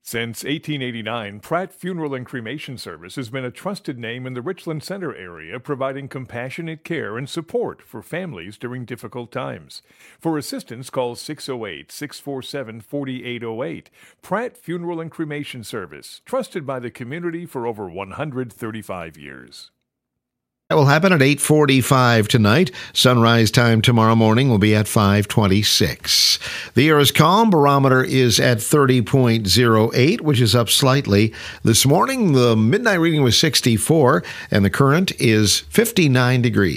Since 1889, Pratt Funeral and Cremation Service has been a trusted name in the Richland Center area, providing compassionate care and support for families during difficult times. For assistance, call 608-647-4808. Pratt Funeral and Cremation Service, trusted by the community for over 135 years. That will happen at 8:45 tonight. Sunrise time tomorrow morning will be at 5:26. The air is calm. Barometer is at 30.08, which is up slightly. This morning, the midnight reading was 64, and the current is 59 degrees.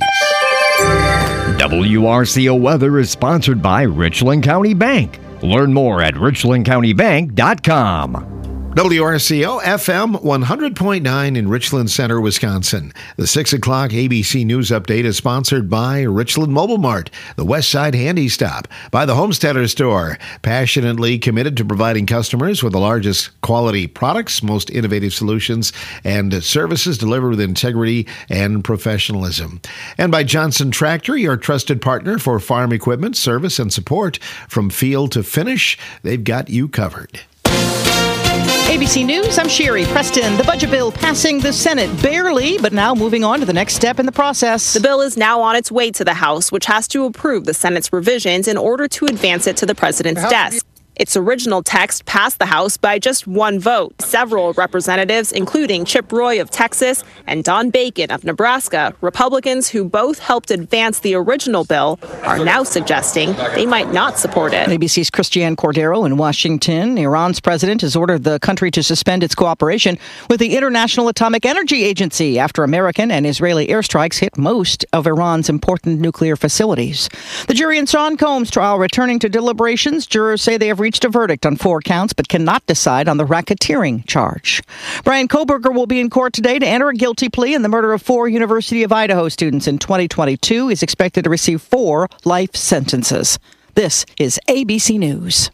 WRCO weather is sponsored by Richland County Bank. Learn more at richlandcountybank.com. WRCO FM 100.9 in Richland Center, Wisconsin. The 6 o'clock ABC News Update is sponsored by Richland Mobile Mart, the West Side Handy Stop, by the Homesteader Store, passionately committed to providing customers with the largest quality products, most innovative solutions, and services delivered with integrity and professionalism. And by Johnson Tractor, your trusted partner for farm equipment, service, and support. From field to finish, they've got you covered. ABC News, I'm Sherry Preston. The budget bill passing the Senate barely, but now moving on to the next step in the process. The bill is now on its way to the House, which has to approve the Senate's revisions in order to advance it to the president's desk. Its original text passed the House by just one vote. Several representatives, including Chip Roy of Texas and Don Bacon of Nebraska, Republicans who both helped advance the original bill, are now suggesting they might not support it. ABC's Christiane Cordero in Washington. Iran's president has ordered the country to suspend its cooperation with the International Atomic Energy Agency after American and Israeli airstrikes hit most of Iran's important nuclear facilities. The jury in Sean Combs' trial returning to deliberations. Jurors say they have reached a verdict on 4 counts but cannot decide on the racketeering charge. Brian Koberger will be in court today to enter a guilty plea in the murder of 4 University of Idaho students in 2022. He's expected to receive 4 life sentences. This is ABC News.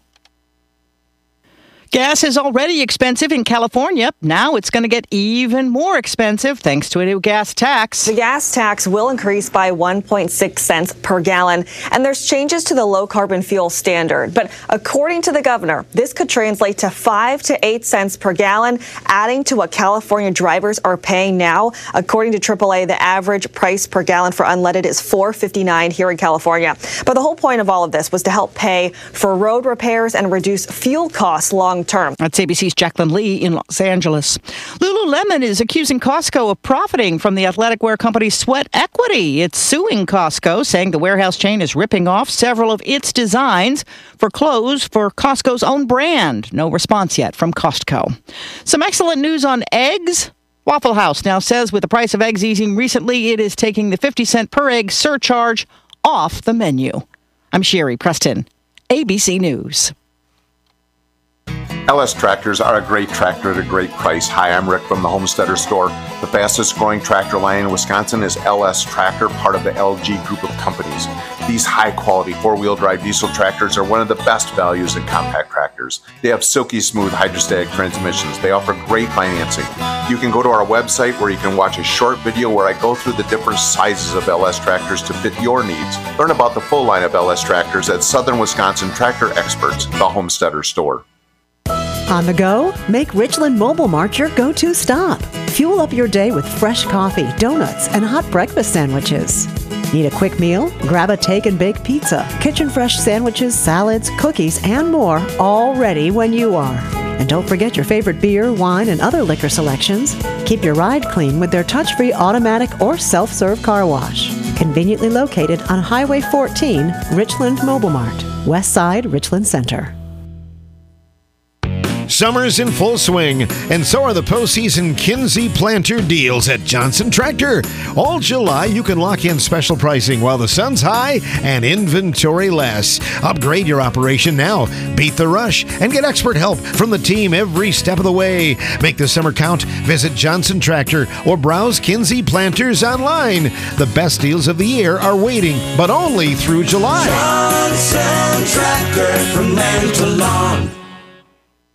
Gas is already expensive in California. Now it's going to get even more expensive thanks to a new gas tax. The gas tax will increase by 1.6 cents per gallon, and there's changes to the low-carbon fuel standard. But according to the governor, this could translate to 5 to 8 cents per gallon, adding to what California drivers are paying now. According to AAA, the average price per gallon for unleaded is $4.59 here in California. But the whole point of all of this was to help pay for road repairs and reduce fuel costs long term. That's ABC's Jacqueline Lee in Los Angeles. Lululemon is accusing Costco of profiting from the athletic wear company Sweat Equity. It's suing Costco, saying the warehouse chain is ripping off several of its designs for clothes for Costco's own brand. No response yet from Costco. Some excellent news on eggs. Waffle House now says with the price of eggs easing recently, it is taking the 50-cent per egg surcharge off the menu. I'm Sherry Preston, ABC News. LS Tractors are a great tractor at a great price. Hi, I'm Rick from the Homesteader Store. The fastest growing tractor line in Wisconsin is LS Tractor, part of the LG group of companies. These high quality 4-wheel drive diesel tractors are one of the best values in compact tractors. They have silky smooth hydrostatic transmissions. They offer great financing. You can go to our website where you can watch a short video where I go through the different sizes of LS tractors to fit your needs. Learn about the full line of LS tractors at Southern Wisconsin Tractor Experts, the Homesteader Store. On the go? Make Richland Mobile Mart your go-to stop. Fuel up your day with fresh coffee, donuts, and hot breakfast sandwiches. Need a quick meal? Grab a take and bake pizza, kitchen fresh sandwiches, salads, cookies, and more, all ready when you are. And don't forget your favorite beer, wine, and other liquor selections. Keep your ride clean with their touch-free automatic or self-serve car wash. Conveniently located on Highway 14, Richland Mobile Mart, West Side, Richland Center. Summer's in full swing, and so are the postseason Kinsey planter deals at Johnson Tractor. All July, you can lock in special pricing while the sun's high and inventory less. Upgrade your operation now. Beat the rush and get expert help from the team every step of the way. Make the summer count. Visit Johnson Tractor or browse Kinsey Planters online. The best deals of the year are waiting, but only through July. Johnson Tractor, from land to lawn.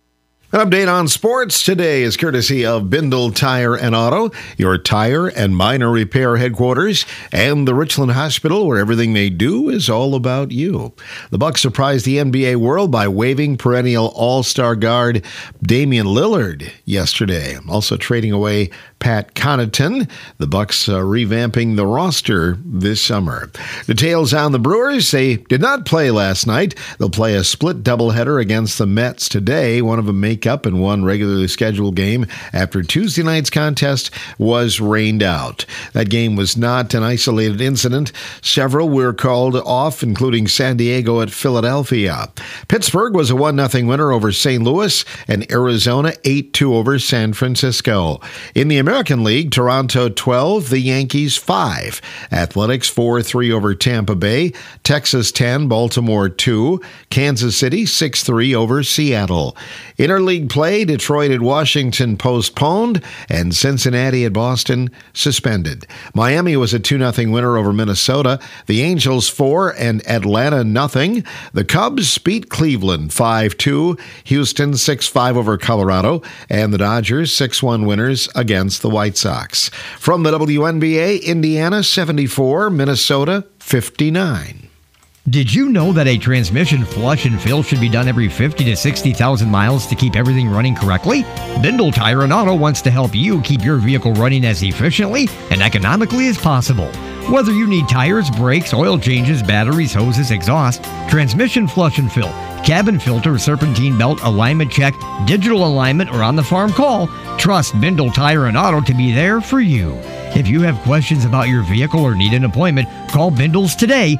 An update on sports today is courtesy of Bindle Tire and Auto, your tire and minor repair headquarters, and the Richland Hospital, where everything they do is all about you. The Bucks surprised the NBA world by waiving perennial all-star guard Damian Lillard yesterday, also trading away Pat Connaughton. The Bucks revamping the roster this summer. Details on the Brewers: they did not play last night. They'll play a split doubleheader against the Mets today. One of them make up in one regularly scheduled game after Tuesday night's contest was rained out. That game was not an isolated incident. Several were called off, including San Diego at Philadelphia. Pittsburgh was a 1-0 winner over St. Louis, and Arizona 8-2 over San Francisco. In the American League, Toronto 12, the Yankees 5. Athletics 4-3 over Tampa Bay, Texas 10, Baltimore 2, Kansas City 6-3 over Seattle. Interleague play, Detroit at Washington postponed, and Cincinnati at Boston suspended. Miami was a 2-0 winner over Minnesota, the Angels 4 and Atlanta 0. The Cubs beat Cleveland 5-2, Houston 6-5 over Colorado, and the Dodgers 6-1 winners against the White Sox. From the WNBA, Indiana 74, Minnesota 59. Did you know that a transmission flush and fill should be done every 50 to 60,000 miles to keep everything running correctly? Bindle Tire and Auto wants to help you keep your vehicle running as efficiently and economically as possible. Whether you need tires, brakes, oil changes, batteries, hoses, exhaust, transmission flush and fill, cabin filter, serpentine belt, alignment check, digital alignment, or on-the-farm call, trust Bindle Tire and Auto to be there for you. If you have questions about your vehicle or need an appointment, call Bindles today,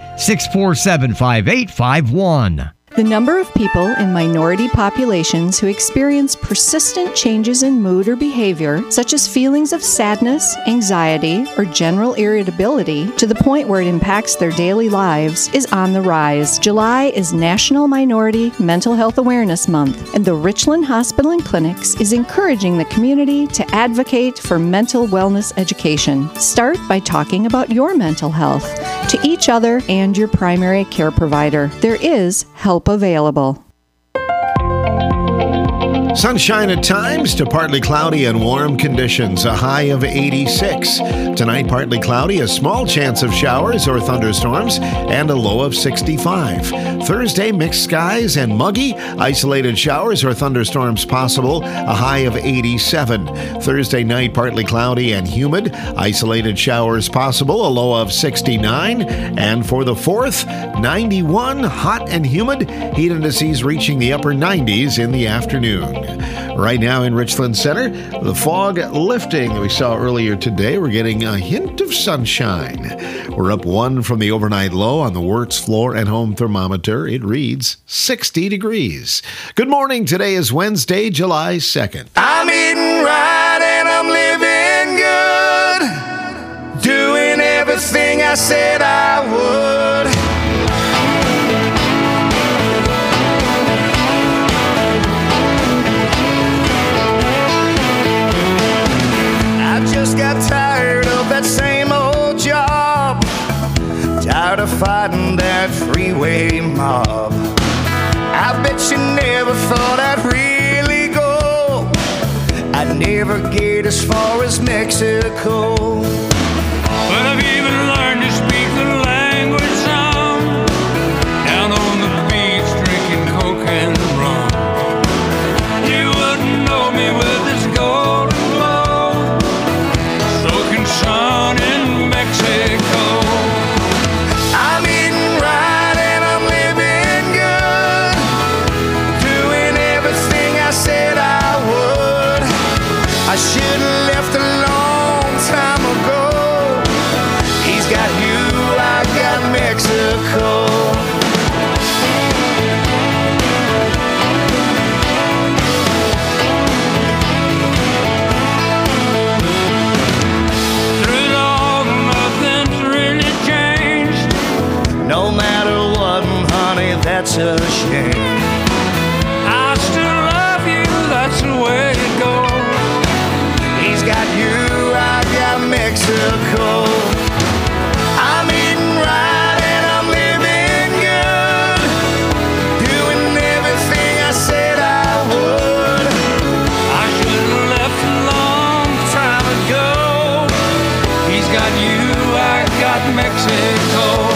647-5851. The number of people in minority populations who experience persistent changes in mood or behavior, such as feelings of sadness, anxiety, or general irritability, to the point where it impacts their daily lives, is on the rise. July is National Minority Mental Health Awareness Month, and the Richland Hospital and Clinics is encouraging the community to advocate for mental wellness education. Start by talking about your mental health to each other and your primary care provider. There is help available. Sunshine at times to partly cloudy and warm conditions, a high of 86. Tonight, partly cloudy, a small chance of showers or thunderstorms, and a low of 65. Thursday, mixed skies and muggy, isolated showers or thunderstorms possible, a high of 87. Thursday night, partly cloudy and humid, isolated showers possible, a low of 69. And for the 4th, 91, hot and humid, heat indices reaching the upper 90s in the afternoon. Right now in Richland Center, the fog lifting that we saw earlier today. We're getting a hint of sunshine. We're up 1 from the overnight low on the Wirtz floor and home thermometer. It reads 60 degrees. Good morning. Today is Wednesday, July 2nd. I'm eating right and I'm living good, doing everything I said I would. Just got tired of that same old job, tired of fighting that freeway mob. I bet you never thought I'd really go. I'd never get as far as Mexico. But I've even learned to speak the language some, down on the beach drinking coke and rum. You wouldn't know me with this golden sun in Mexico. I'm eating right and I'm living good, doing everything I said I would. I should have left a long time ago. Mexico.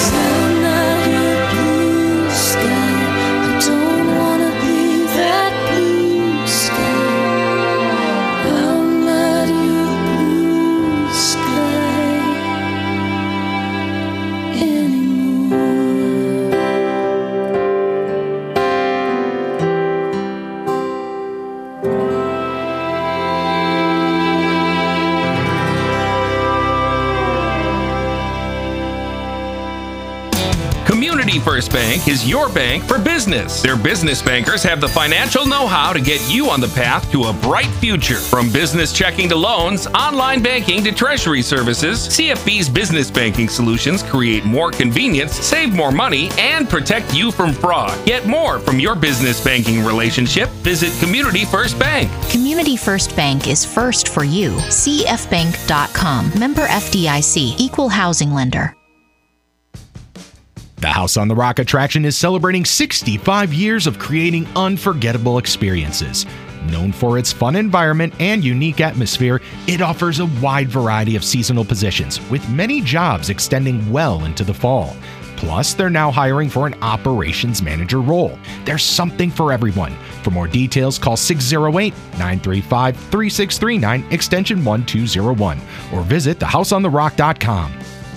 That Community First Bank is your bank for business. Their business bankers have the financial know-how to get you on the path to a bright future. From business checking to loans, online banking to treasury services, CFB's business banking solutions create more convenience, save more money, and protect you from fraud. Get more from your business banking relationship. Visit Community First Bank. Community First Bank is first for you. CFBank.com. Member FDIC. Equal housing lender. The House on the Rock attraction is celebrating 65 years of creating unforgettable experiences. Known for its fun environment and unique atmosphere, it offers a wide variety of seasonal positions, with many jobs extending well into the fall. Plus, they're now hiring for an operations manager role. There's something for everyone. For more details, call 608-935-3639, extension 1201, or visit thehouseontherock.com.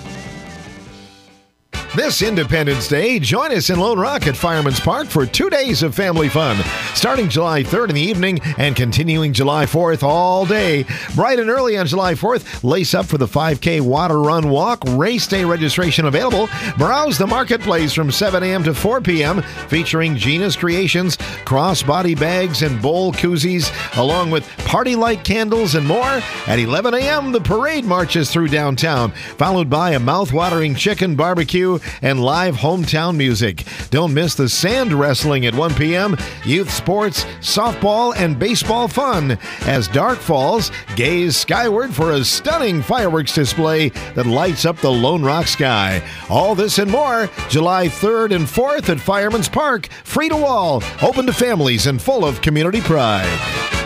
This Independence Day, join us in Lone Rock at Fireman's Park for 2 days of family fun, starting July 3rd in the evening and continuing July 4th all day. Bright and early on July 4th, lace up for the 5K Water Run Walk. Race day registration available. Browse the marketplace from 7 a.m. to 4 p.m., featuring Gina's Creations, crossbody bags and bowl koozies, along with party light candles and more. At 11 a.m., the parade marches through downtown, followed by a mouth-watering chicken barbecue and live hometown music. Don't miss the sand wrestling at 1 p.m., youth sports, softball, and baseball fun. As dark falls, gaze skyward for a stunning fireworks display that lights up the Lone Rock sky. All this and more, July 3rd and 4th at Fireman's Park. Free to all, open to families, and full of community pride.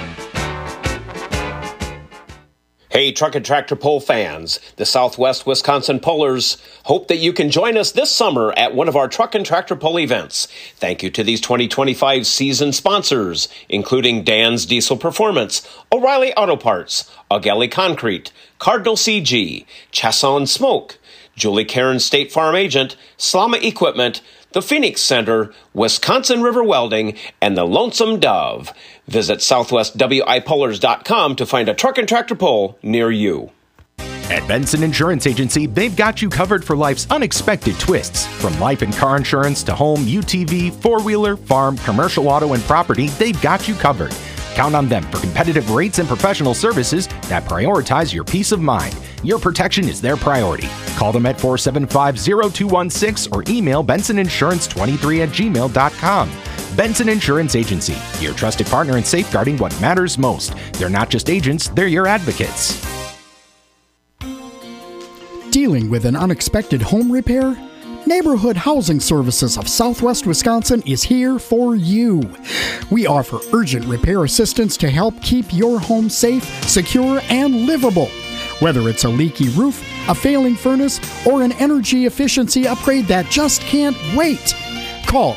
Hey, Truck and Tractor Pull fans, the Southwest Wisconsin Pullers hope that you can join us this summer at one of our Truck and Tractor Pull events. Thank you to these 2025 season sponsors, including Dan's Diesel Performance, O'Reilly Auto Parts, Augelli Concrete, Cardinal CG, Chasson Smoke, Julie Karen State Farm Agent, Slama Equipment, the Phoenix Center, Wisconsin River Welding, and the Lonesome Dove. Visit southwestwipullers.com to find a truck and tractor pull near you. At Benson Insurance Agency, they've got you covered for life's unexpected twists. From life and car insurance to home, UTV, four-wheeler, farm, commercial auto, and property, they've got you covered. Count on them for competitive rates and professional services that prioritize your peace of mind. Your protection is their priority. Call them at 475-0216 or email bensoninsurance23@gmail.com. Benson Insurance Agency, your trusted partner in safeguarding what matters most. They're not just agents, they're your advocates. Dealing with an unexpected home repair? Neighborhood Housing Services of Southwest Wisconsin is here for you. We offer urgent repair assistance to help keep your home safe, secure, and livable. Whether it's a leaky roof, a failing furnace, or an energy efficiency upgrade that just can't wait. Call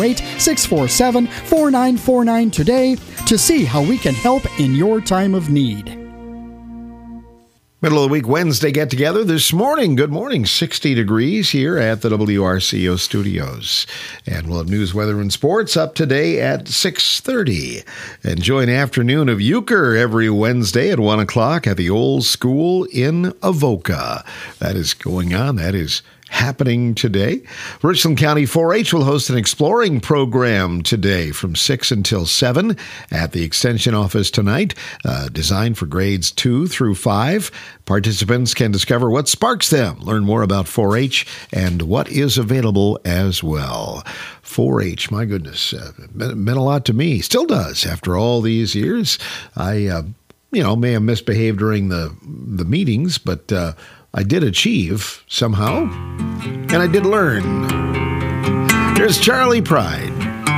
608-647-4949 today to see how we can help in your time of need. Middle of the week Wednesday get together this morning. Good morning. 60 degrees here at the WRCO studios. And we'll have news, weather, and sports up today at 6:30. Enjoy an afternoon of euchre every Wednesday at 1 o'clock at the Old School in Avoca. That is going on. That is happening today. Richland County 4-H will host an exploring program today from 6 until 7 at the Extension office tonight, designed for grades 2 through 5. Participants can discover what sparks them, learn more about 4-H, and what is available as well. 4-H, my goodness, meant a lot to me. Still does after all these years. I, may have misbehaved during the meetings, but I did achieve somehow, and I did learn. Here's Charlie Pride.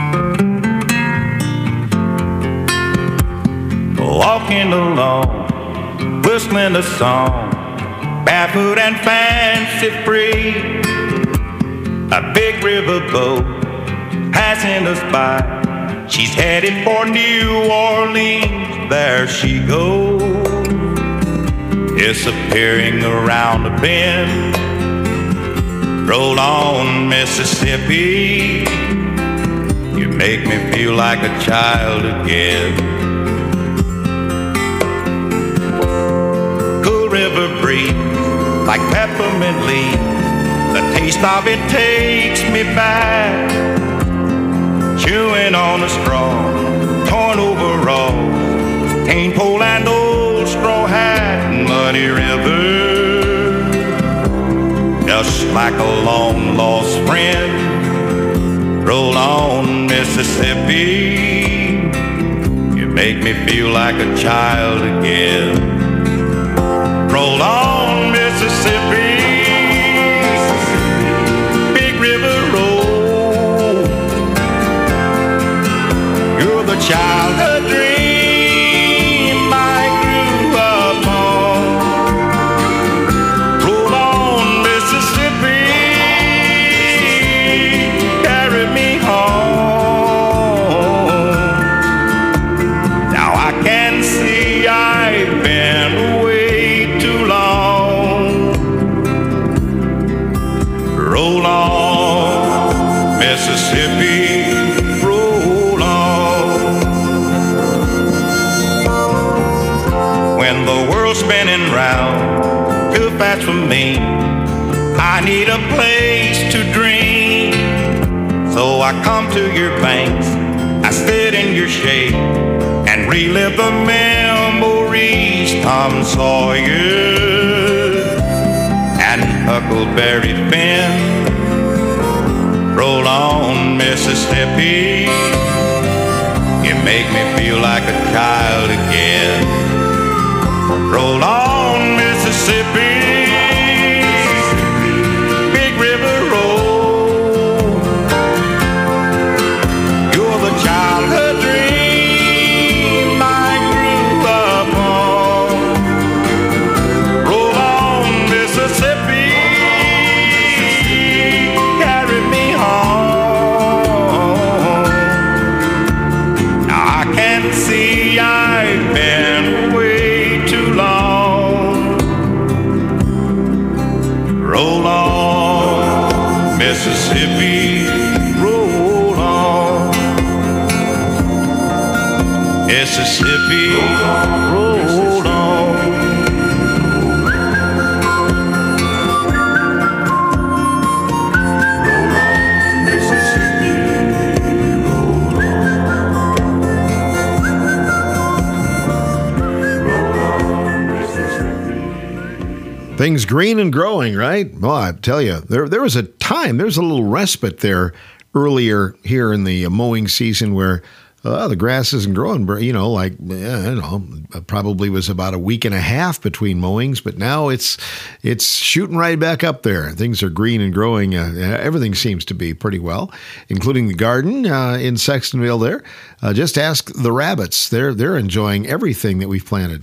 Walking alone, whistling a song, barefoot and fancy free. A big riverboat passing us by. She's headed for New Orleans. There she goes, disappearing around a bend. Roll on, Mississippi, you make me feel like a child again. Cool river breeze, like peppermint leaves, The taste of it takes me back, chewing on a straw, torn overalls, cane pole and old straw hat, muddy river, just like a long lost friend. Roll on, Mississippi, you make me feel like a child again. Roll on, Mississippi, big river roll. You're the childhood dream I grew up on. Roll on, Mississippi, carry me home. Now I can see I've been away too long. Roll on, Mississippi, roll on. When the world's spinning round too fast for me, I need a place to dream. So I come to your banks, I sit in your shade and relive the memories. Tom Sawyer and Huckleberry Finn. Roll on, Mississippi, you make me feel like a child again. Roll on, Mississippi, big river roll. You're the childhood dream I grew up on. Roll on, Mississippi, carry me home. Now I can see I've been away too long. Roll on, Mississippi, roll on. Mississippi, roll on. Things green and growing, right? Well, I tell you, there was a time, there's a little respite there earlier here in the mowing season where the grass isn't growing, like, probably was about a week and a half between mowings, but now it's shooting right back up there. Things are green and growing. Everything seems to be pretty well, including the garden in Sextonville there. Just ask the rabbits. They're enjoying everything that we've planted.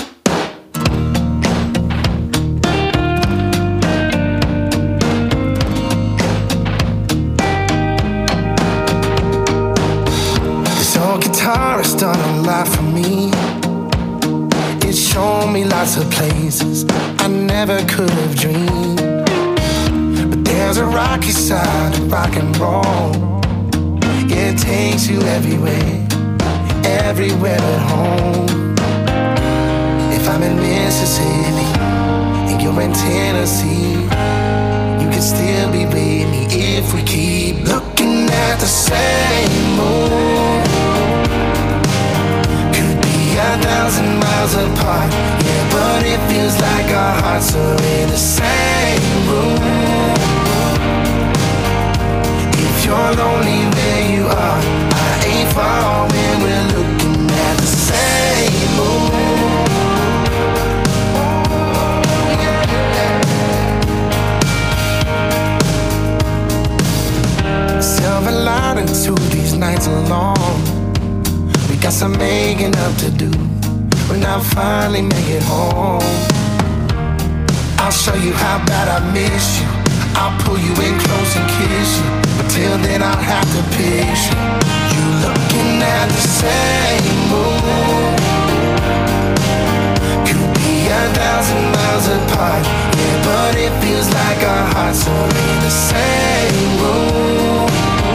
Guitar's done a lot for me. It's shown me lots of places I never could have dreamed. But there's a rocky side of rock and roll. It takes you everywhere, everywhere at home. If I'm in Mississippi and you're in Tennessee, you can still be with me if we keep looking at the same moon. 1,000 miles apart, yeah, but it feels like our hearts are in the same room. If you're lonely where you are, I ain't far when we're looking at the same moon. Silver lining to these nights alone. We got some making up to do when I finally make it home. I'll show you how bad I miss you. I'll pull you in close and kiss you, but till then I'll have to picture you looking at the same moon. Could be 1,000 miles apart, yeah, but it feels like our hearts are in the same room.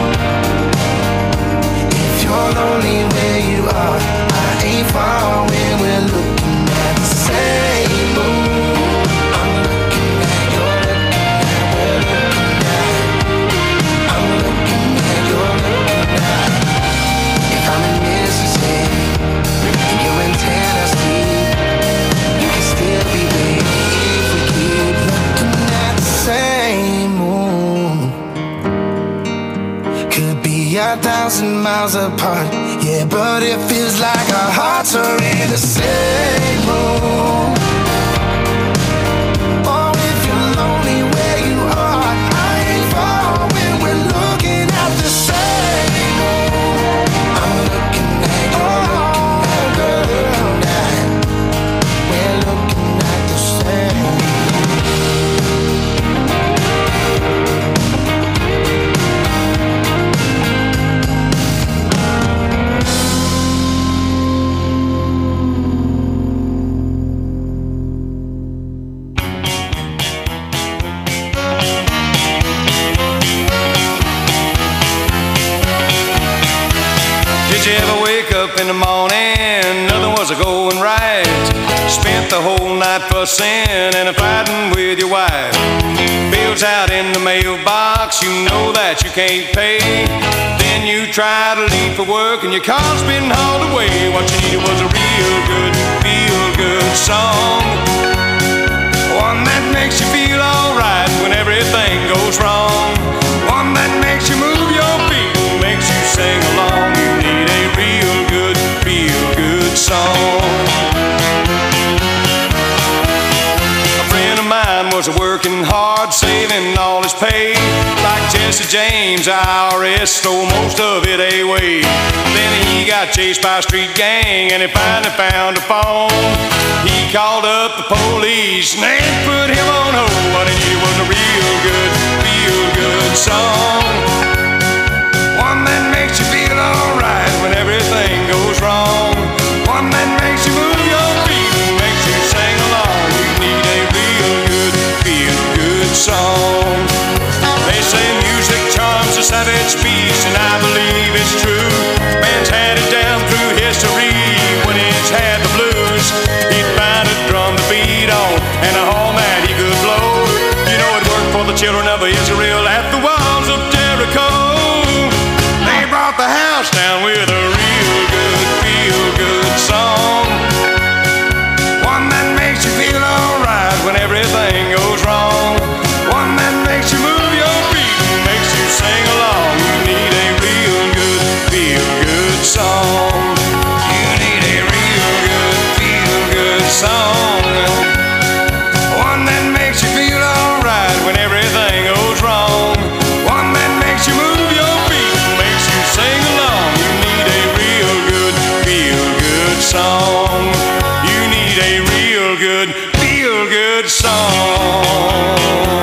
If you're lonely where you are, I ain't far when we're looking at the same moon. I'm looking at, you're looking at, we're looking 1,000 miles apart. Yeah, but it feels like our hearts are in the same room. Oh, if you're lonely where you are, I ain't far when we're looking at the same room. I'm looking at you, girl, now. We're looking at the same room. Did you ever wake up in the morning, nothing was going right? Spent the whole night fussing and fighting with your wife. Bills out in the mailbox, you know that you can't pay. Then you try to leave for work and your car's been hauled away. What you needed was a real good, feel-good song. One that makes you feel alright when everything goes wrong. One that makes you move your feet and makes you sing along. You need a real good, feel-good song. A friend of mine was working hard, saving all his pay. Like Jesse James, IRS stole most of it away. Then he got chased by a street gang and he finally found a phone. He called up the police and they put him on hold. What he needed was a real good, feel-good song. One that makes you feel alright when everything goes wrong. One that makes you move your feet and makes you sing along. You need a real good, feel-good song. They say music charms the savage beast, and I believe it's true. Man's had it down through history. When he's had the blues, he'd find a drum to beat on and a horn that he could blow. You know it worked for the children of Israel at the walls of Jericho. They brought the house down with a real good, feel-good song. One that makes you feel alright when everything goes wrong. One that makes you move your feet and makes you sing along. You need a real good, feel-good song. You need a real good, feel-good song. One that makes you feel alright when everything goes wrong. One that makes you move your feet and makes you sing along. You need a real good, feel-good song. You need a real good, feel-good song.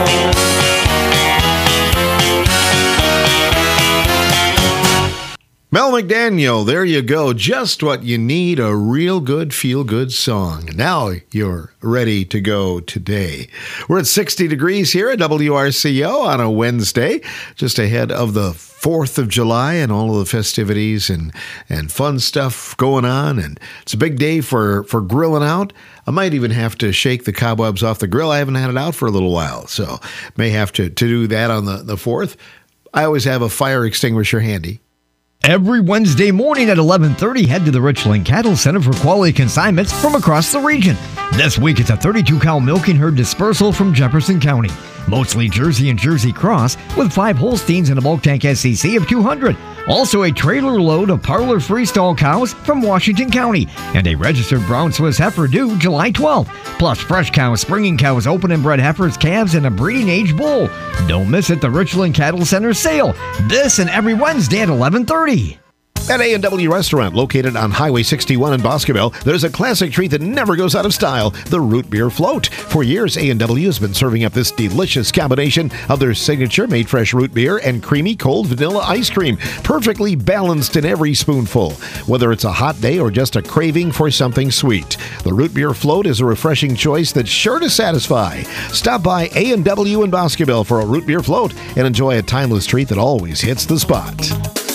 Mel McDaniel, there you go. Just what you need, a real good, feel-good song. Now you're ready to go today. We're at 60 degrees here at WRCO on a Wednesday, just ahead of the 4th of July and all of the festivities and fun stuff going on. And it's a big day for grilling out. I might even have to shake the cobwebs off the grill. I haven't had it out for a little while, so may have to do that on the 4th. I always have a fire extinguisher handy. Every Wednesday morning at 11:30, head to the Richland Cattle Center for quality consignments from across the region. This week, it's a 32-cow milking herd dispersal from Jefferson County. Mostly Jersey and Jersey Cross, with 5 Holsteins and a bulk tank SCC of 200. Also a trailer load of parlor freestall cows from Washington County, and a registered brown Swiss heifer due July 12th. Plus fresh cows, springing cows, open and bred heifers, calves, and a breeding age bull. Don't miss it, the Richland Cattle Center sale. This and every Wednesday at 11:30. At A&W Restaurant, located on Highway 61 in Boscoville, there's a classic treat that never goes out of style, the Root Beer Float. For years, A&W has been serving up this delicious combination of their signature made fresh root beer and creamy cold vanilla ice cream, perfectly balanced in every spoonful. Whether it's a hot day or just a craving for something sweet, the Root Beer Float is a refreshing choice that's sure to satisfy. Stop by A&W in Boscoville for a Root Beer Float and enjoy a timeless treat that always hits the spot.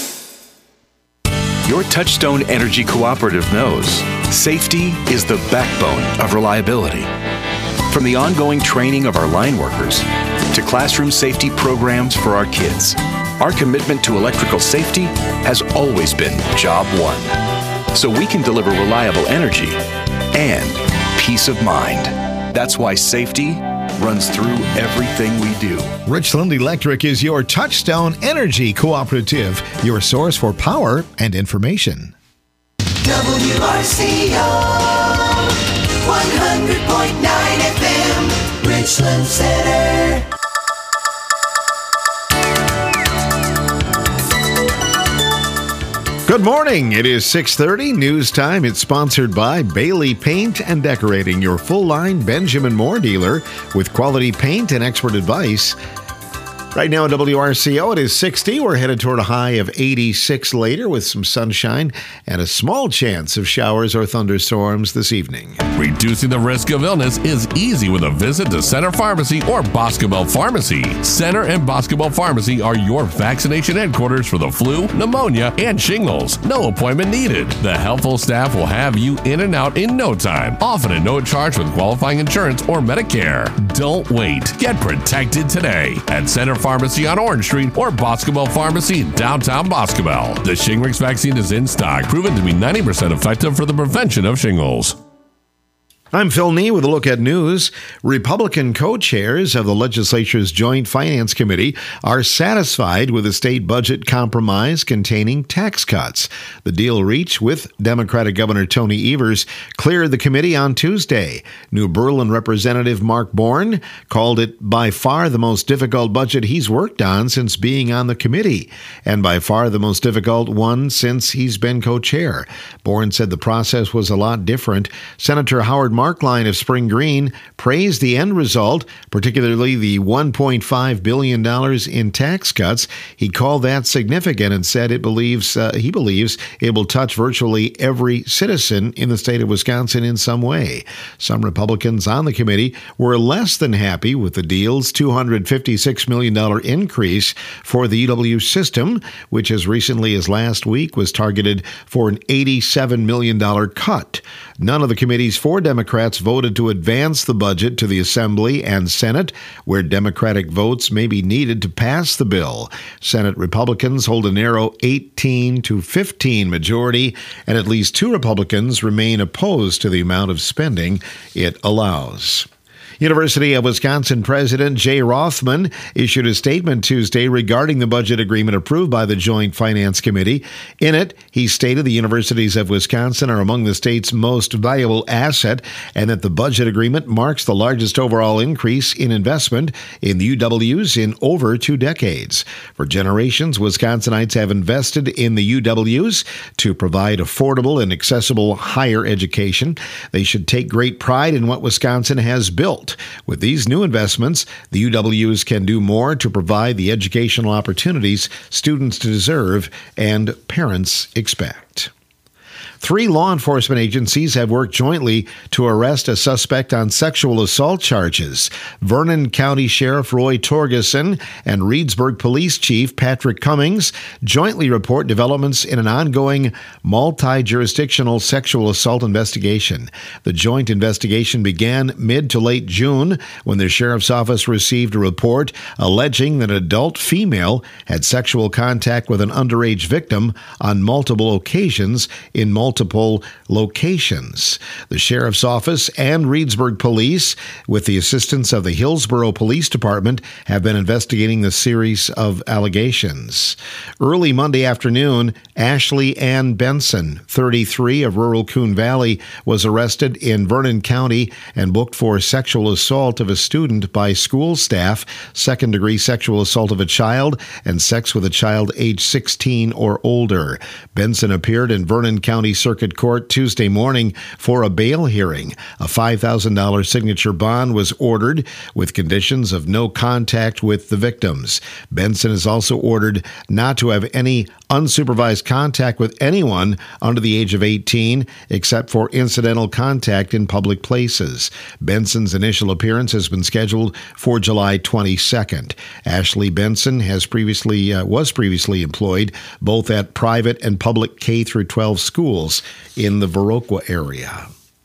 Your Touchstone Energy Cooperative knows safety is the backbone of reliability. From the ongoing training of our line workers to classroom safety programs for our kids, our commitment to electrical safety has always been job one, so we can deliver reliable energy and peace of mind. That's why safety runs through everything we do. Richland Electric is your Touchstone Energy Cooperative, your source for power and information. WRCO 100.9 FM, Richland Center. Good morning. It is 6:30 news time. It's sponsored by Bailey Paint and Decorating, your full-line Benjamin Moore dealer with quality paint and expert advice. Right now at WRCO, it is 60. We're headed toward a high of 86 later with some sunshine and a small chance of showers or thunderstorms this evening. Reducing the risk of illness is easy with a visit to Center Pharmacy or Boscobel Pharmacy. Center and Boscobel Pharmacy are your vaccination headquarters for the flu, pneumonia, and shingles. No appointment needed. The helpful staff will have you in and out in no time, often at no charge with qualifying insurance or Medicare. Don't wait. Get protected today at Center Pharmacy on Orange Street or Boscobel Pharmacy in downtown Boscobel. The Shingrix vaccine is in stock, proven to be 90% effective for the prevention of shingles. I'm Phil Nee with a look at news. Republican co-chairs of the legislature's Joint Finance Committee are satisfied with the state budget compromise containing tax cuts. The deal reached with Democratic Governor Tony Evers cleared the committee on Tuesday. New Berlin Representative Mark Bourne called it by far the most difficult budget he's worked on since being on the committee, and by far the most difficult one since he's been co-chair. Bourne said the process was a lot different. Senator Howard Markline of Spring Green praised the end result, particularly the $1.5 billion in tax cuts. He called that significant and said he believes it will touch virtually every citizen in the state of Wisconsin in some way. Some Republicans on the committee were less than happy with the deal's $256 million increase for the UW system, which as recently as last week was targeted for an $87 million cut. None of the committee's four Democrats voted to advance the budget to the Assembly and Senate, where Democratic votes may be needed to pass the bill. Senate Republicans hold a narrow 18-15 majority, and at least two Republicans remain opposed to the amount of spending it allows. University of Wisconsin President Jay Rothman issued a statement Tuesday regarding the budget agreement approved by the Joint Finance Committee. In it, he stated the universities of Wisconsin are among the state's most valuable asset and that the budget agreement marks the largest overall increase in investment in the UWs in over 2 decades. For generations, Wisconsinites have invested in the UWs to provide affordable and accessible higher education. They should take great pride in what Wisconsin has built. With these new investments, the UWs can do more to provide the educational opportunities students deserve and parents expect. 3 law enforcement agencies have worked jointly to arrest a suspect on sexual assault charges. Vernon County Sheriff Roy Torgeson and Reedsburg Police Chief Patrick Cummings jointly report developments in an ongoing multi-jurisdictional sexual assault investigation. The joint investigation began mid to late June when the sheriff's office received a report alleging that an adult female had sexual contact with an underage victim on multiple occasions in multiple locations. The sheriff's office and Reedsburg Police, with the assistance of the Hillsborough Police Department, have been investigating the series of allegations. Early Monday afternoon, Ashley Ann Benson, 33, of rural Coon Valley, was arrested in Vernon County and booked for sexual assault of a student by school staff, second-degree sexual assault of a child, and sex with a child age 16 or older. Benson appeared in Vernon County Circuit Court Tuesday morning for a bail hearing. A $5,000 signature bond was ordered with conditions of no contact with the victims. Benson is also ordered not to have any unsupervised contact with anyone under the age of 18 except for incidental contact in public places. Benson's initial appearance has been scheduled for July 22nd. Ashley Benson was previously employed both at private and public K-12 schools in the Viroqua area.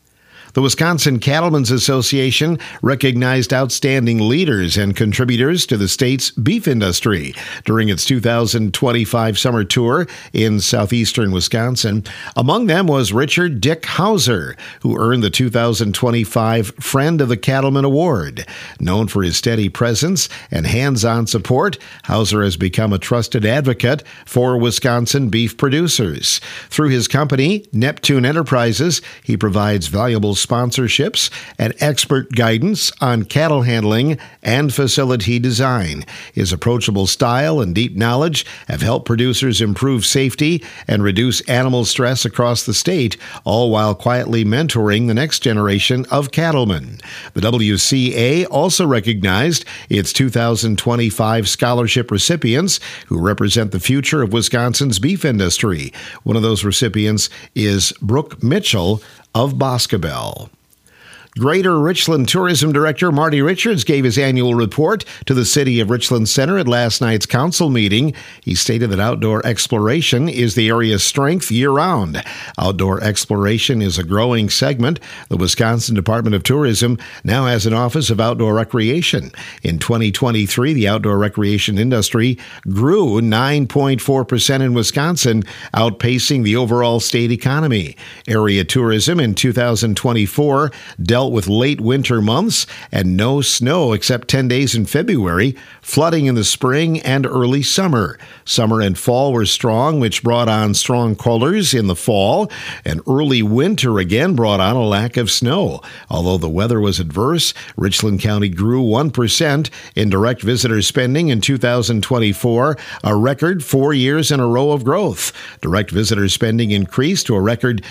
The Wisconsin Cattlemen's Association recognized outstanding leaders and contributors to the state's beef industry during its 2025 summer tour in southeastern Wisconsin. Among them was Richard Dick Hauser, who earned the 2025 Friend of the Cattlemen Award. Known for his steady presence and hands-on support, Hauser has become a trusted advocate for Wisconsin beef producers. Through his company, Neptune Enterprises, he provides valuable sponsorships and expert guidance on cattle handling and facility design. His approachable style and deep knowledge have helped producers improve safety and reduce animal stress across the state, all while quietly mentoring the next generation of cattlemen. The WCA also recognized its 2025 scholarship recipients who represent the future of Wisconsin's beef industry. One of those recipients is Brooke Mitchell of Boscobel. Greater Richland Tourism Director Marty Richards gave his annual report to the City of Richland Center at last night's council meeting. He stated that outdoor exploration is the area's strength year-round. Outdoor exploration is a growing segment. The Wisconsin Department of Tourism now has an Office of Outdoor Recreation. In 2023, the outdoor recreation industry grew 9.4% in Wisconsin, outpacing the overall state economy. Area tourism in 2024 dealt with late winter months and no snow except 10 days in February, flooding in the spring and early summer. Summer and fall were strong, which brought on strong colors in the fall, and early winter again brought on a lack of snow. Although the weather was adverse, Richland County grew 1% in direct visitor spending in 2024, a record 4 years in a row of growth. Direct visitor spending increased to a record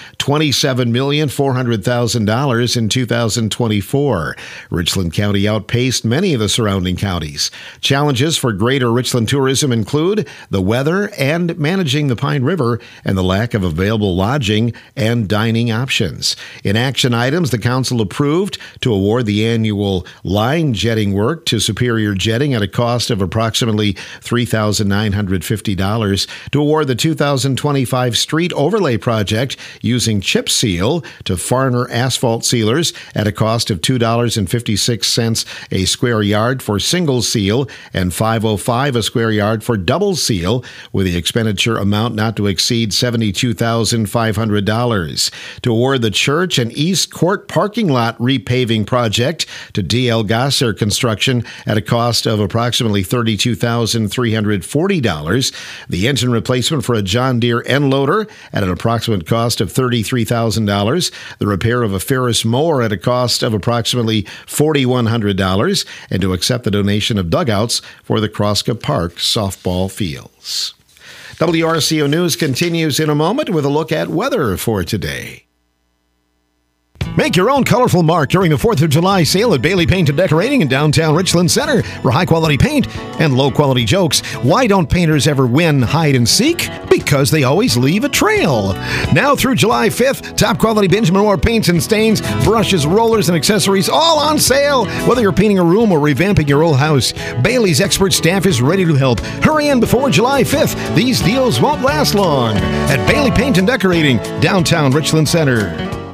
$27,400,000 in 2024. Richland County outpaced many of the surrounding counties. Challenges for greater Richland tourism include the weather and managing the Pine River and the lack of available lodging and dining options. In action items, the council approved to award the annual line jetting work to Superior Jetting at a cost of approximately $3,950, to award the 2025 street overlay project using chip seal to Farner Asphalt Sealers at a cost of $2.56 a square yard for single seal and $5.05 a square yard for double seal, with the expenditure amount not to exceed $72,500. To award the Church and East Court parking lot repaving project to DL Gasser Construction at a cost of approximately $32,340. The engine replacement for a John Deere end loader at an approximate cost of $33,000. The repair of a Ferris mower at a cost of approximately $4,100, and to accept the donation of dugouts for the Kroska Park softball fields. WRCO News continues in a moment with a look at weather for today. Make your own colorful mark during the 4th of July sale at Bailey Paint and Decorating in downtown Richland Center for high-quality paint and low-quality jokes. Why don't painters ever win hide and seek? Because they always leave a trail. Now through July 5th, top-quality Benjamin Moore paints and stains, brushes, rollers, and accessories all on sale. Whether you're painting a room or revamping your old house, Bailey's expert staff is ready to help. Hurry in before July 5th. These deals won't last long. At Bailey Paint and Decorating, downtown Richland Center.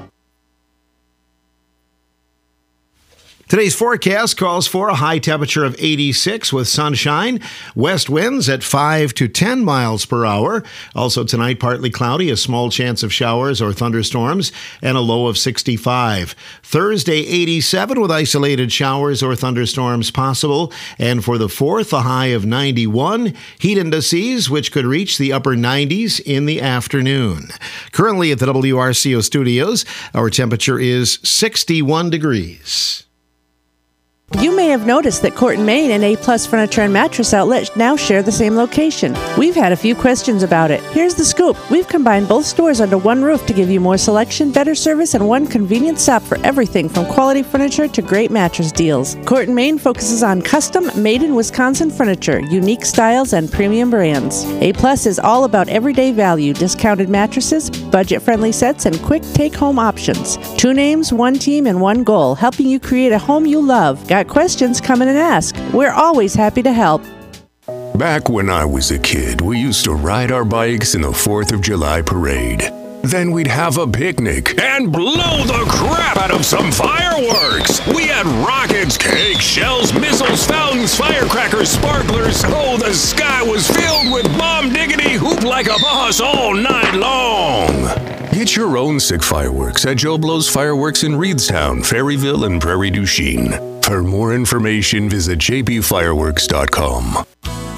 Today's forecast calls for a high temperature of 86 with sunshine, west winds at 5 to 10 miles per hour. Also tonight, partly cloudy, a small chance of showers or thunderstorms, and a low of 65. Thursday, 87 with isolated showers or thunderstorms possible. And for the 4th, a high of 91. Heat indices, which could reach the upper 90s in the afternoon. Currently at the WRCO studios, our temperature is 61 degrees. You may have noticed that Court and Main and A-Plus Furniture and Mattress Outlet now share the same location. We've had a few questions about it. Here's the scoop. We've combined both stores under one roof to give you more selection, better service, and one convenient stop for everything from quality furniture to great mattress deals. Court and Main focuses on custom, made-in-Wisconsin furniture, unique styles, and premium brands. A-Plus is all about everyday value, discounted mattresses, budget-friendly sets, and quick take-home options. 2 names, 1 team, and 1 goal, helping you create a home you love. Got questions? Come in and ask. We're always happy to help. Back when I was a kid, we used to ride our bikes in the 4th of July parade. Then we'd have a picnic and blow the crap out of some fireworks. We had rockets, cake, shells, missiles, fountains, firecrackers, sparklers. Oh, the sky was filled with bomb diggity hoop like a boss all night long. Get your own sick fireworks at Joe Blow's Fireworks in Reedstown, Ferryville, and Prairie du Chien. For more information, visit jpfireworks.com.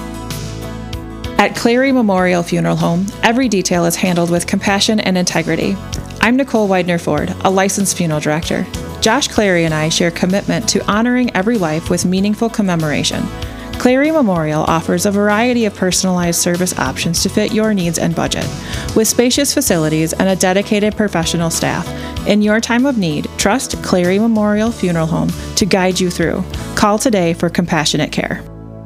At Clary Memorial Funeral Home, every detail is handled with compassion and integrity. I'm Nicole Widener-Ford, a licensed funeral director. Josh Clary and I share commitment to honoring every life with meaningful commemoration. Clary Memorial offers a variety of personalized service options to fit your needs and budget. With spacious facilities and a dedicated professional staff, in your time of need, trust Clary Memorial Funeral Home to guide you through. Call today for compassionate care.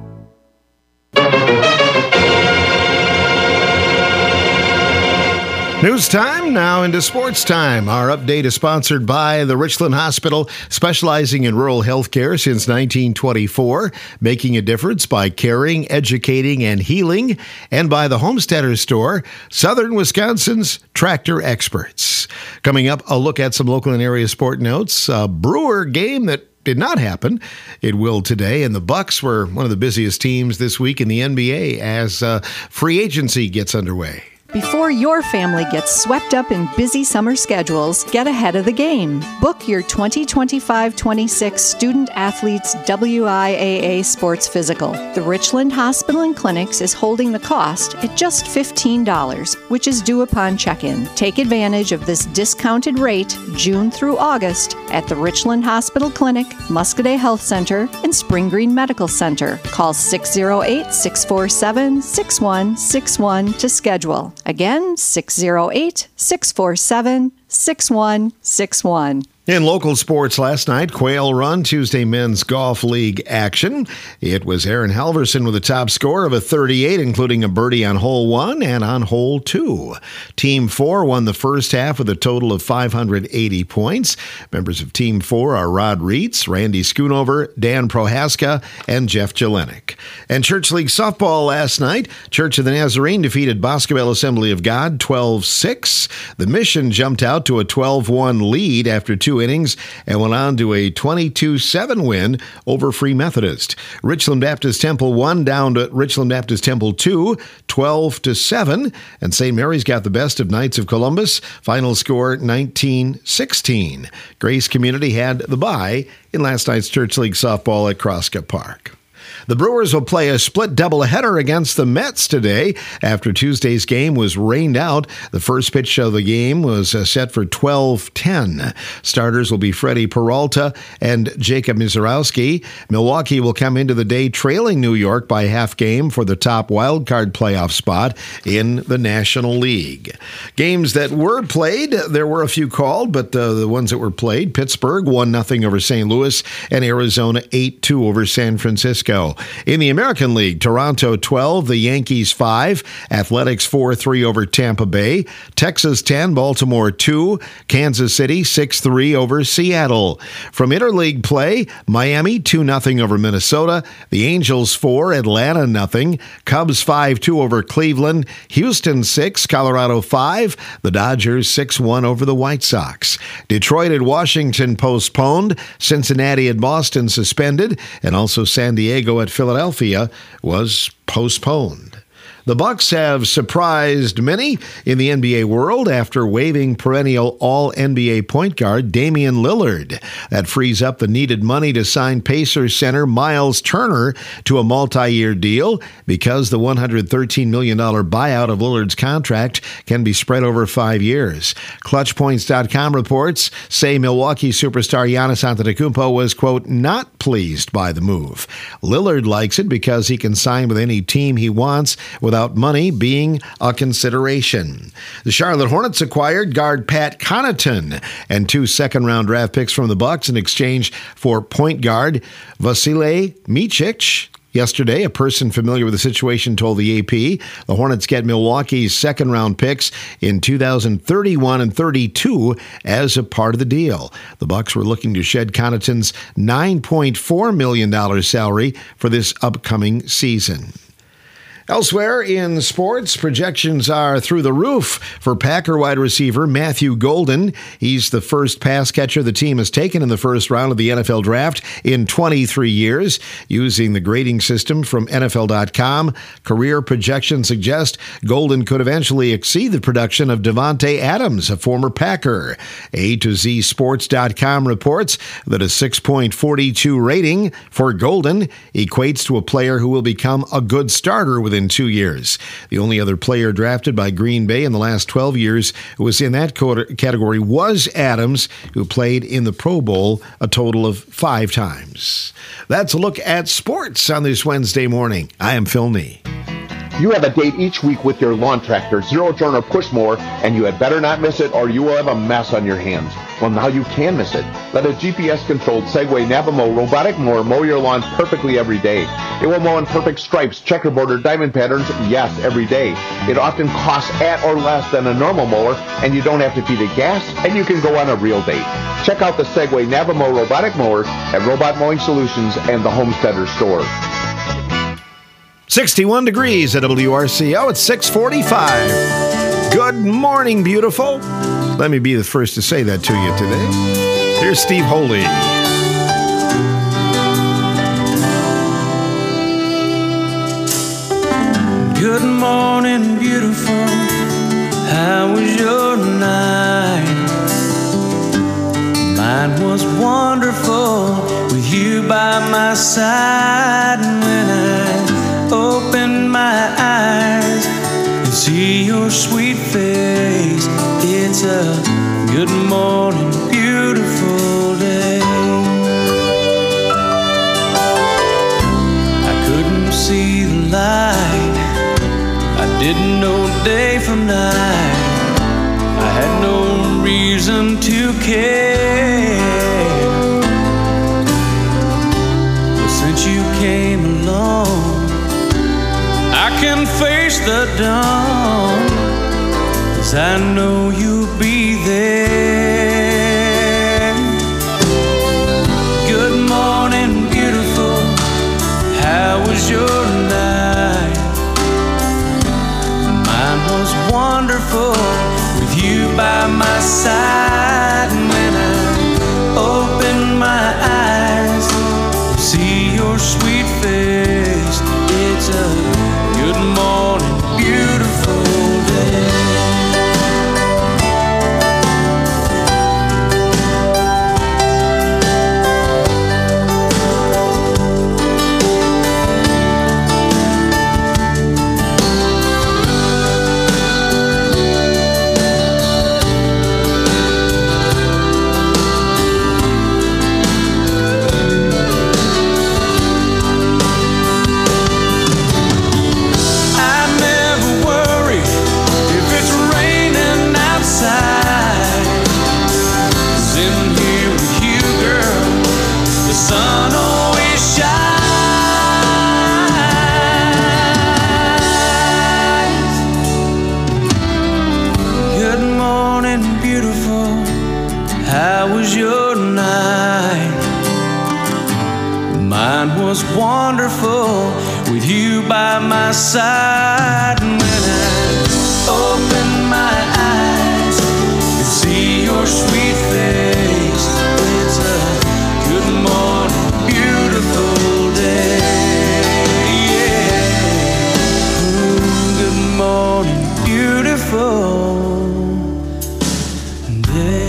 News time, now into sports time. Our update is sponsored by the Richland Hospital, specializing in rural health care since 1924, making a difference by caring, educating, and healing, and by the Homesteader Store, Southern Wisconsin's tractor experts. Coming up, a look at some local and area sport notes. A Brewer game that did not happen. It will today, and the Bucks were one of the busiest teams this week in the NBA as free agency gets underway. Before your family gets swept up in busy summer schedules, get ahead of the game. Book your 2025-26 Student Athletes WIAA Sports Physical. The Richland Hospital and Clinics is holding the cost at just $15, which is due upon check-in. Take advantage of this discounted rate June through August at the Richland Hospital Clinic, Muscadet Health Center, and Spring Green Medical Center. Call 608-647-6161 to schedule. Again, 608-647-6161. In local sports last night, Quail Run, Tuesday Men's Golf League action. It was Aaron Halverson with a top score of a 38, including a birdie on hole 1 and on hole 2. Team 4 won the first half with a total of 580 points. Members of Team 4 are Rod Reitz, Randy Schoonover, Dan Prohaska, and Jeff Jelinek. And Church League softball last night, Church of the Nazarene defeated Boscobel Assembly of God 12-6. The Mission jumped out to a 12-1 lead after 2 innings and went on to a 22-7 win over Free Methodist. Richland Baptist Temple 1 down to Richland Baptist Temple 2, 12-7, and St. Mary's got the best of Knights of Columbus. Final score 19-16. Grace Community had the bye in last night's Church League softball at Crosscup Park. The Brewers will play a split doubleheader against the Mets today after Tuesday's game was rained out. The first pitch of the game was set for 12:10. Starters will be Freddie Peralta and Jacob Mizorowski. Milwaukee will come into the day trailing New York by half game for the top wildcard playoff spot in the National League. Games that were played, there were a few called, but the ones that were played, Pittsburgh 1-0 over St. Louis and Arizona 8-2 over San Francisco. In the American League, Toronto 12, the Yankees 5, Athletics 4-3 over Tampa Bay, Texas 10, Baltimore 2, Kansas City 6-3 over Seattle. From interleague play, Miami 2-0 over Minnesota, the Angels 4, Atlanta 0, Cubs 5-2 over Cleveland, Houston 6, Colorado 5, the Dodgers 6-1 over the White Sox. Detroit at Washington postponed, Cincinnati at Boston suspended, and also San Diego at Philadelphia was postponed. The Bucks have surprised many in the NBA world after waiving perennial All-NBA point guard Damian Lillard. That frees up the needed money to sign Pacers center Miles Turner to a multi-year deal because the $113 million buyout of Lillard's contract can be spread over 5 years. ClutchPoints.com reports say Milwaukee superstar Giannis Antetokounmpo was, quote, not pleased by the move. Lillard likes it because he can sign with any team he wants without money being a consideration. The Charlotte Hornets acquired guard Pat Connaughton and 2 second-round draft picks from the Bucks in exchange for point guard Vasilij Micic. Yesterday, a person familiar with the situation told the AP the Hornets get Milwaukee's second-round picks in 2031 and 32 as a part of the deal. The Bucks were looking to shed Connaughton's $9.4 million salary for this upcoming season. Elsewhere in sports, projections are through the roof for Packer wide receiver Matthew Golden. He's the first pass catcher the team has taken in the first round of the NFL Draft in 23 years. Using the grading system from NFL.com, career projections suggest Golden could eventually exceed the production of Devontae Adams, a former Packer. A to Z Sports.com reports that a 6.42 rating for Golden equates to a player who will become a good starter within 2 years. The only other player drafted by Green Bay in the last 12 years who was in that category was Adams, who played in the Pro Bowl a total of 5 times. That's a look at sports on this Wednesday morning. I am Phil Nee. You have a date each week with your lawn tractor, zero turn or push mower, and you had better not miss it or you will have a mess on your hands. Well, now you can miss it. Let a GPS-controlled Segway Navamo robotic mower mow your lawn perfectly every day. It will mow in perfect stripes, checkerboard, or diamond patterns, yes, every day. It often costs at or less than a normal mower, and you don't have to feed it gas, and you can go on a real date. Check out the Segway Navamo robotic mower at Robot Mowing Solutions and the Homesteader store. 61 degrees at WRCO at 6:45. Good morning, beautiful. Let me be the first to say that to you today. Here's Steve Holy. Good morning, beautiful. How was your night? Mine was wonderful with you by my side. And when I open my eyes and see your sweet face, it's a good morning, beautiful day. I couldn't see the light, I didn't know day from night, I had no reason to care. But since you came along, I can face the dawn, 'cause I know you'll be there. Good morning, beautiful. How was your night? Mine was wonderful with you by my side. And when I open my eyes, see your sweet face, it's a good morning, beautiful day. Was wonderful with you by my side. And when I open my eyes and see your sweet face, it's a good morning, beautiful day. Yeah. Good morning, beautiful day.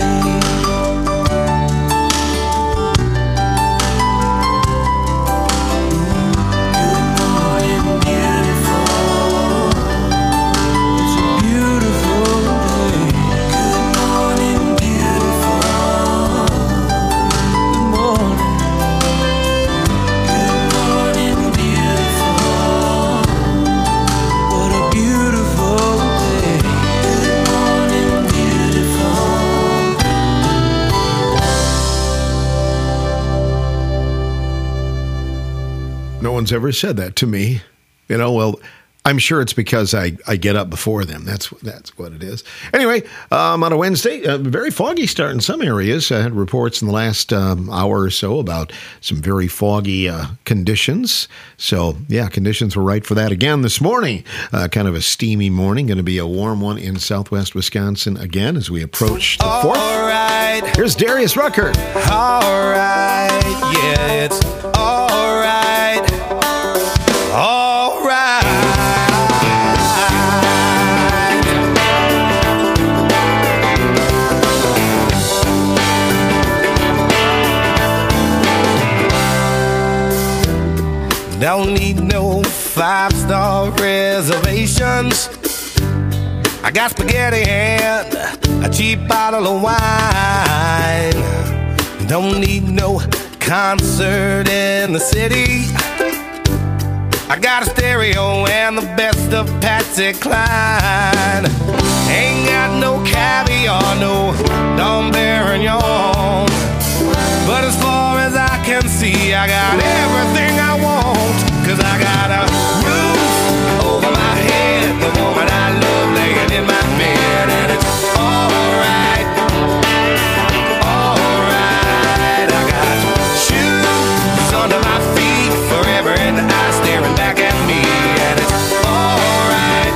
No one's ever said that to me. You know, well, I'm sure it's because I get up before them. That's what it is. Anyway, on a Wednesday, very foggy start in some areas. I had reports in the last hour or so about some very foggy conditions. So, yeah, conditions were right for that again this morning. Kind of a steamy morning. Going to be a warm one in southwest Wisconsin again as we approach the 4th. All right. Here's Darius Rucker. All right. Yeah, it's all right. All right. Don't need no 5-star reservations. I got spaghetti and a cheap bottle of wine. Don't need no concert in the city. I got a stereo and the best of Patsy Cline. Ain't got no caviar, no Dom Perignon. But as far as I can see, I got everything I want. 'Cause I got a roof over my head, the woman I love laying in my bed, and it's alright, alright. I got shoes under my feet forever, and the eyes staring back at me, and it's alright,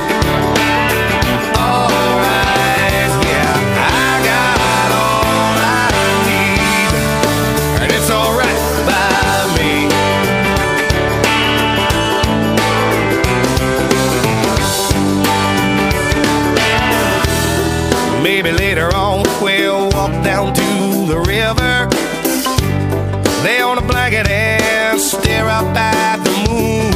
alright. Yeah, I got all I need, and it's alright by me. Maybe later on we'll walk down to the river, lay on a blanket and stare up at the moon.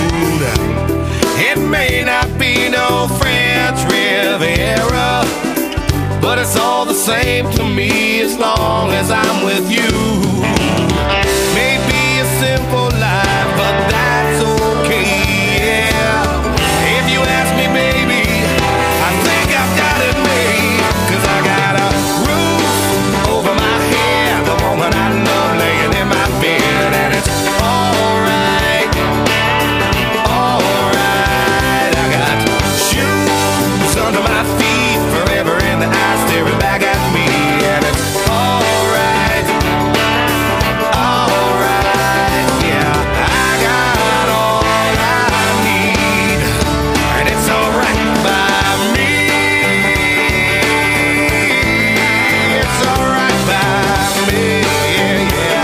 It may not be no French Riviera, but it's all the same to me as long as I'm with you. Maybe a simple life, but that's okay, yeah. If you ask me, baby, I think I've got it made. 'Cause I got a roof over my head, the woman I love laying in my bed, and it's alright, alright. I got shoes under my feet forever, and the eyes staring back at me, and it's alright, alright. Yeah, I got all I need, and it's alright by me. It's alright by me, yeah, yeah.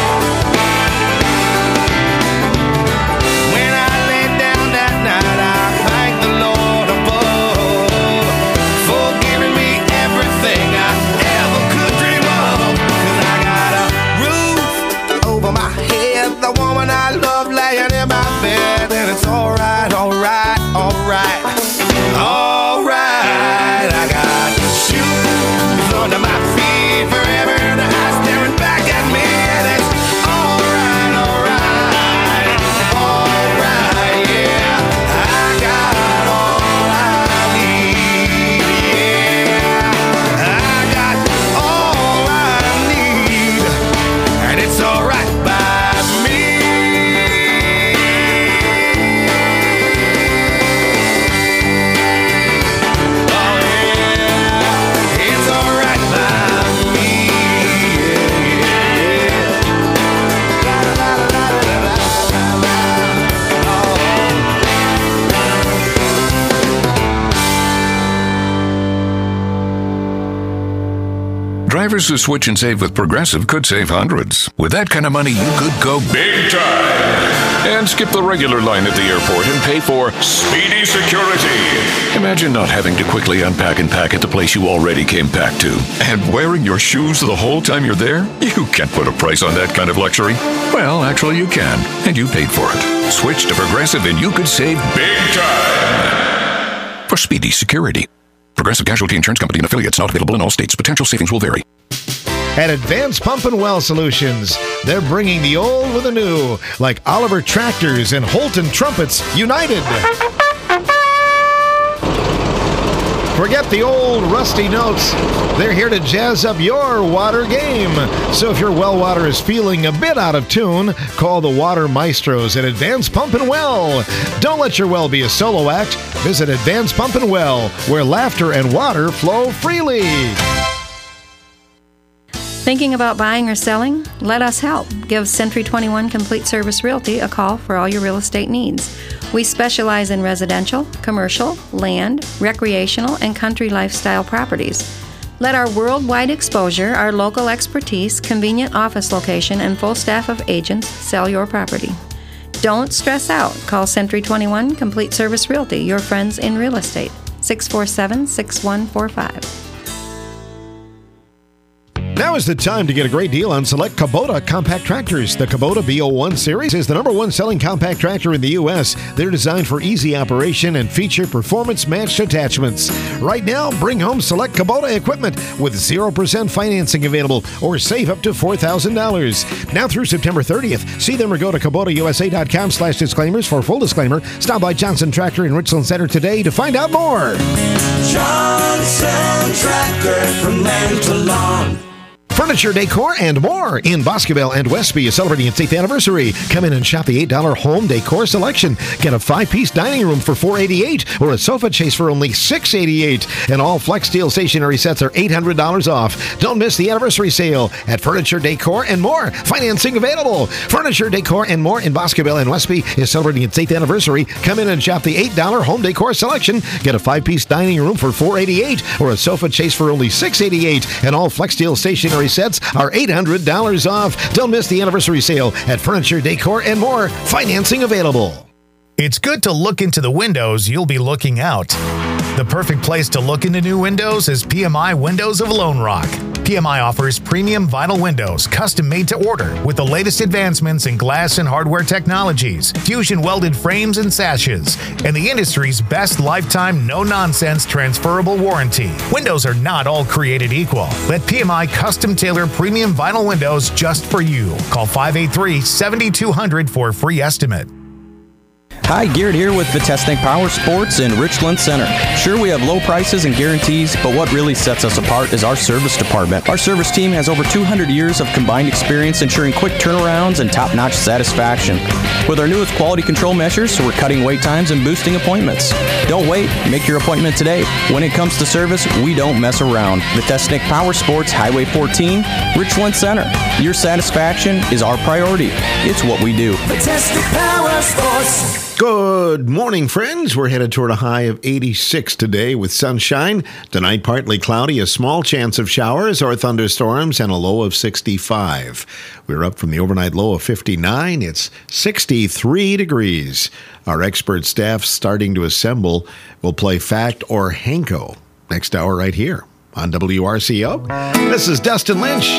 When I lay down that night, I thank the Lord above for giving me everything I ever could dream of. 'Cause I got a roof over my head, the woman I love laying in my bed, and it's alright, alright, alright, alright. I got shoes under my feet forever, and the eyes staring back at me, and it's alright, alright, alright, yeah. I got all I need, yeah. I got all I need, and it's alright by me. Oh yeah, it's alright by me, yeah, yeah. La la la la la la la la. Drivers who switch and save with Progressive could save hundreds. With that kind of money, you could go big time and skip the regular line at the airport and pay for Speedy Security. Imagine not having to quickly unpack and pack at the place you already came packed to, and wearing your shoes the whole time you're there. You can't put a price on that kind of luxury. Well, actually you can, and you paid for it. Switch to Progressive and you could save big time for Speedy Security. Progressive Casualty Insurance Company and affiliates, not available in all states. Potential savings will vary. At Advanced Pump and Well Solutions, they're bringing the old with the new, like Oliver Tractors and Holton Trumpets united. Forget the old rusty notes. They're here to jazz up your water game. So if your well water is feeling a bit out of tune, call the Water Maestros at Advanced Pump and Well. Don't let your well be a solo act. Visit Advanced Pump and Well, where laughter and water flow freely. Thinking about buying or selling? Let us help. Give Century 21 Complete Service Realty a call for all your real estate needs. We specialize in residential, commercial, land, recreational, and country lifestyle properties. Let our worldwide exposure, our local expertise, convenient office location, and full staff of agents sell your property. Don't stress out. Call Century 21 Complete Service Realty, your friends in real estate. 647-6145. Now is the time to get a great deal on select Kubota compact tractors. The Kubota B01 series is the #1 selling compact tractor in the U.S. They're designed for easy operation and feature performance-matched attachments. Right now, bring home select Kubota equipment with 0% financing available or save up to $4,000. Now through September 30th, see them or go to KubotaUSA.com/disclaimers for full disclaimer. Stop by Johnson Tractor in Richland Center today to find out more. Johnson Tractor, from land to lawn. Furniture, decor, and more in Boscobel and Westby is celebrating its 8th anniversary. Come in and shop the $8 home decor selection. Get a 5-piece dining room for $488 or a sofa chase for only $688. And all Flex Steel stationery sets are $800 off. Don't miss the anniversary sale at Furniture, Decor, and More. Financing available. Furniture, Decor, and More in Boscobel and Westby is celebrating its 8th anniversary. Come in and shop the $8 home decor selection. Get a 5-piece dining room for $488 or a sofa chase for only $688. And all Flex Steel stationery sets are $800 off. Don't miss the anniversary sale at Furniture, Decor, and More. Financing available. It's good to look into the windows you'll be looking out. The perfect place to look into new windows is PMI Windows of Lone Rock. PMI offers premium vinyl windows, custom made to order, with the latest advancements in glass and hardware technologies, fusion welded frames and sashes, and the industry's best lifetime no-nonsense transferable warranty. Windows are not all created equal. Let PMI custom tailor premium vinyl windows just for you. Call 583-7200 for a free estimate. Hi, Garrett here with Vitesnik Power Sports in Richland Center. Sure, we have low prices and guarantees, but what really sets us apart is our service department. Our service team has over 200 years of combined experience ensuring quick turnarounds and top-notch satisfaction. With our newest quality control measures, we're cutting wait times and boosting appointments. Don't wait, make your appointment today. When it comes to service, we don't mess around. Vitesnik Power Sports, Highway 14, Richland Center. Your satisfaction is our priority. It's what we do. Vitesnik Power Sports. Good morning, friends. We're headed toward a high of 86 today with sunshine. Tonight, partly cloudy, a small chance of showers or thunderstorms, and a low of 65. We're up from the overnight low of 59. It's 63 degrees. Our expert staff starting to assemble. We'll play Fact or Hanko next hour right here on WRCO. This is Dustin Lynch.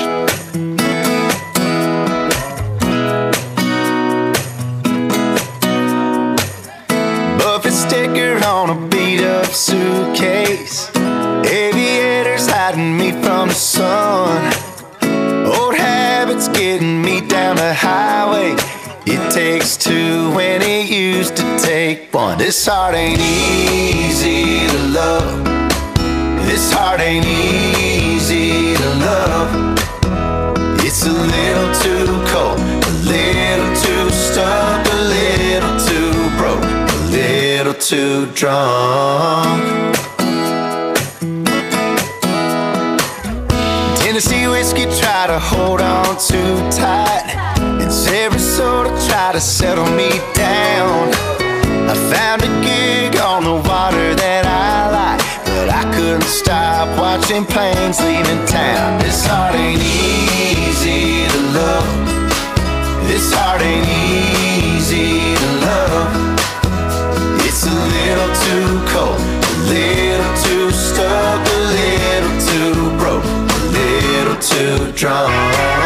Sticker on a beat-up suitcase. Aviators hiding me from the sun. Old habits getting me down the highway. It takes two when it used to take one. This heart ain't easy to love. This heart ain't easy to love. It's a little too cold, a little too stuck, a little too broke, a little too drunk. Tennessee whiskey try to hold on too tight. It's every sort of try to settle me down. I found a gig on the water that I like, but I couldn't stop watching planes leaving town. This heart ain't easy to love. This heart ain't easy to love. It's a little too cold, a little too stuck, a little too broke, a little too drunk.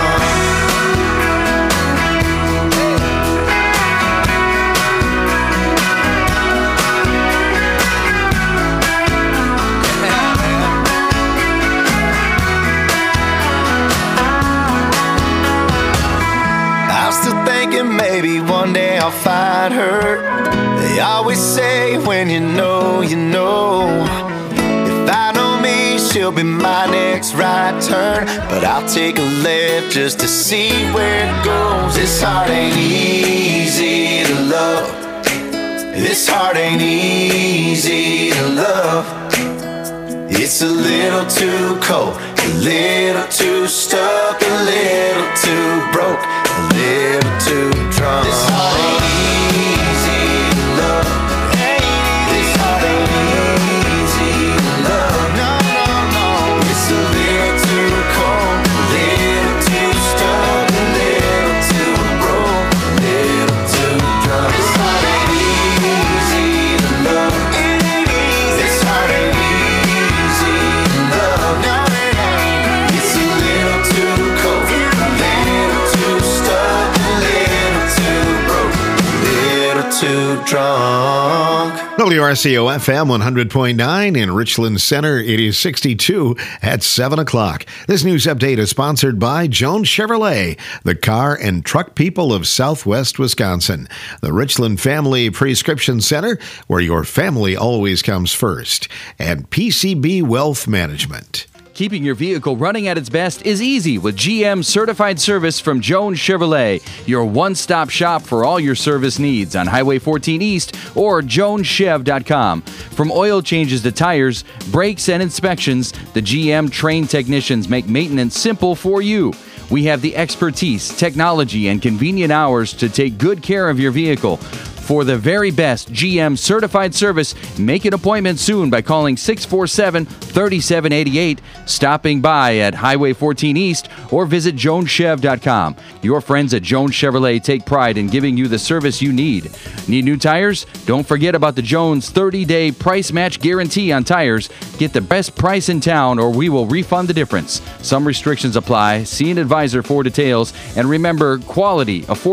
Maybe one day I'll find her. They always say when you know, you know. If will be my next right turn, but I'll take a left just to see where it goes. This heart ain't easy to love. This heart ain't easy to love. It's a little too cold, a little too stuck, a little too broke, a little too drunk. This heart ain't easy to love. This heart ain't easy to love. No, no, no. It's a little too cold, a little too stuck, a little too broke, a little too drunk. This heart ain't easy to love. This heart ain't easy to love. No, it ain't. It's a little too cold, a little too stuck, a little too broke, a little too drunk. WRCO FM 100.9 in Richland Center. It is 62 at 7 o'clock. This news update is sponsored by Jones Chevrolet, the car and truck people of Southwest Wisconsin. The Richland Family Prescription Center, where your family always comes first. And PCB Wealth Management. Keeping your vehicle running at its best is easy with GM Certified Service from Jones Chevrolet, your one-stop shop for all your service needs on Highway 14 East or joneschev.com. From oil changes to tires, brakes, and inspections, the GM trained technicians make maintenance simple for you. We have the expertise, technology, and convenient hours to take good care of your vehicle. For the very best GM certified service, make an appointment soon by calling 647-3788, stopping by at Highway 14 East, or visit joneschev.com. Your friends at Jones Chevrolet take pride in giving you the service you need. Need new tires? Don't forget about the Jones 30-day price match guarantee on tires. Get the best price in town or we will refund the difference. Some restrictions apply. See an advisor for details. And remember, quality, affordability,